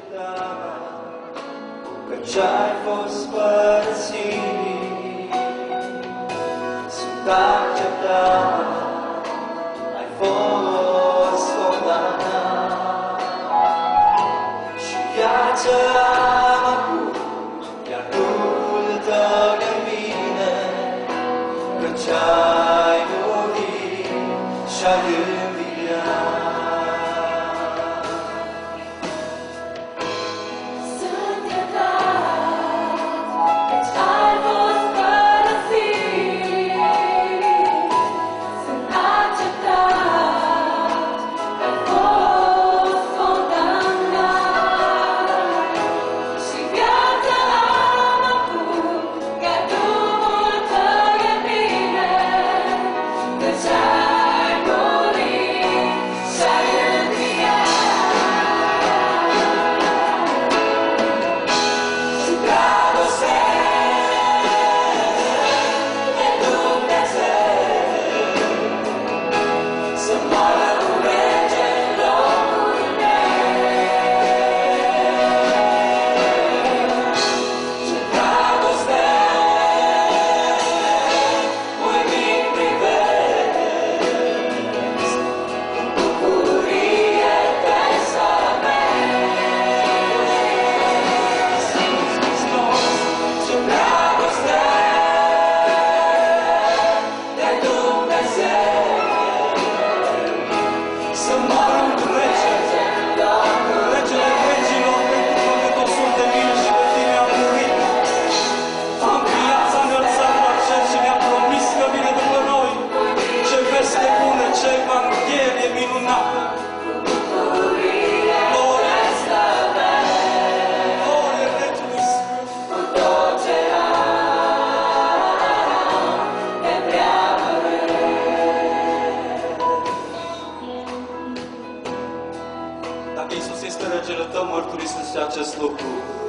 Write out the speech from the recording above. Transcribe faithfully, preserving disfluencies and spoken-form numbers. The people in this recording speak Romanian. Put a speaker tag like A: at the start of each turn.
A: Ce-ai fost părăsit, sunt acceptat, ai fost condamnat. Și viața am acum, iar Duhul tău e în mine, căci ai murit și-ai înviat. Dacă Iisus este regele tău, mărturisește acest lucru.